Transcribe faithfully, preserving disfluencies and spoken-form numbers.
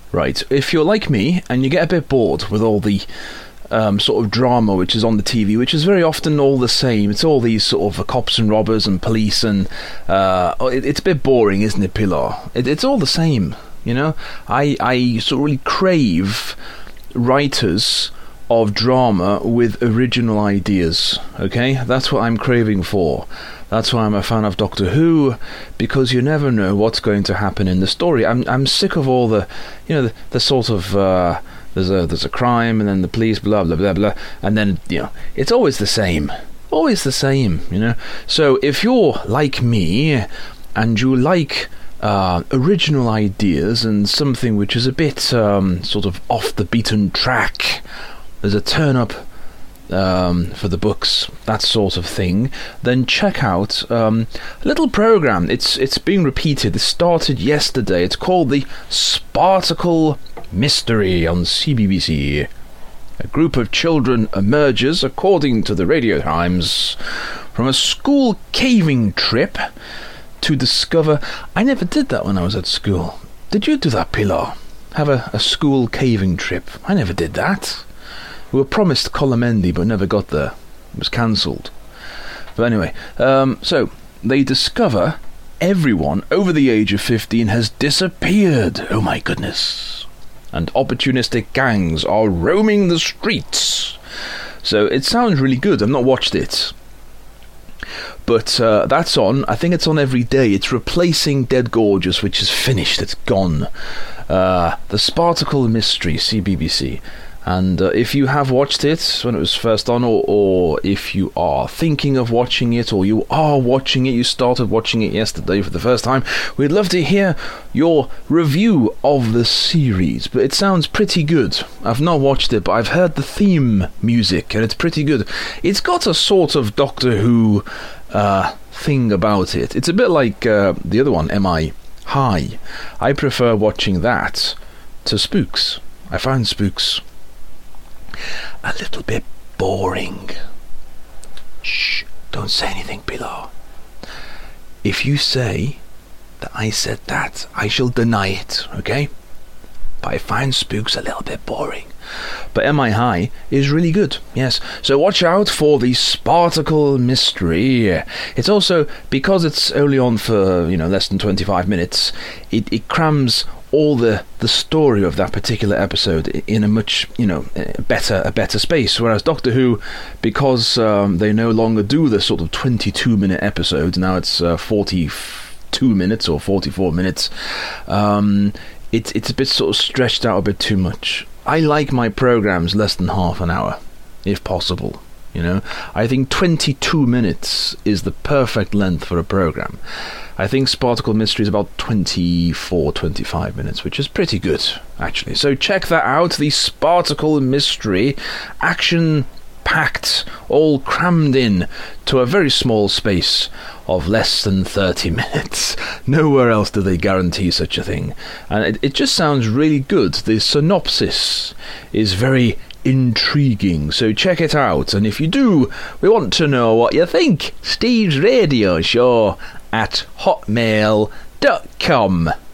Right, if you're like me and you get a bit bored with all the um, sort of drama which is on the T V, which is very often all the same, it's all these sort of uh, cops and robbers and police, and uh, it, it's a bit boring, isn't it, Pilar? It, it's all the same, you know? I, I sort of really crave writers of drama with original ideas, okay? That's what I'm craving for. That's why I'm a fan of Doctor Who, because you never know what's going to happen in the story. I'm I'm sick of all the, you know, the, the sort of uh, there's a there's a crime and then the police blah blah blah blah, and then you know it's always the same, always the same, you know. So if you're like me and you like uh, original ideas and something which is a bit um, sort of off the beaten track, there's a turn up Um, for the books, that sort of thing, then check out um, a little program. It's it's being repeated. It started yesterday. It's called the Spartacle Mystery on C B B C. A group of children emerges, according to the Radio Times, from a school caving trip to discover... I never did that when I was at school. Did you do that, Pilar? Have a, a school caving trip? I never did that. We were promised Colomendi, but never got there. It was cancelled. But anyway, um, so they discover everyone over the age of fifteen has disappeared. Oh my goodness. And opportunistic gangs are roaming the streets. So it sounds really good. I've not watched it. But uh, that's on. I think it's on every day. It's replacing Dead Gorgeous, which is finished. It's gone. Uh, the Spartacle Mystery, C B B C. And uh, if you have watched it when it was first on, or, or if you are thinking of watching it, or you are watching it, you started watching it yesterday for the first time, we'd love to hear your review of the series. But it sounds pretty good. I've not watched it, but I've heard the theme music, and it's pretty good. It's got a sort of Doctor Who uh, thing about it. It's a bit like uh, the other one, M I High. I prefer watching that to Spooks. I find Spooks a little bit boring. Shh, don't say anything, Pilar. If you say that I said that, I shall deny it, okay? But I find Spooks a little bit boring. But M I High is really good, yes. So watch out for the Spartacle Mystery. It's also, because it's only on for, you know, less than twenty-five minutes, it, it crams all the, the story of that particular episode in a much, you know, better a better space. Whereas Doctor Who, because um, they no longer do the sort of twenty-two minute episodes, now it's uh, forty-two minutes or forty-four minutes, um, it's it's a bit sort of stretched out a bit too much. I like my programs less than half an hour, if possible. You know, I think twenty-two minutes is the perfect length for a program. I think Spartacle Mystery is about twenty-four, twenty-five minutes, which is pretty good, actually. So check that out, the Spartacle Mystery, action-packed, all crammed in to a very small space of less than thirty minutes. Nowhere else do they guarantee such a thing. And it, it just sounds really good. The synopsis is very intriguing, so check it out. And if you do, we want to know what you think. Steve's Radio Show at hotmail dot com.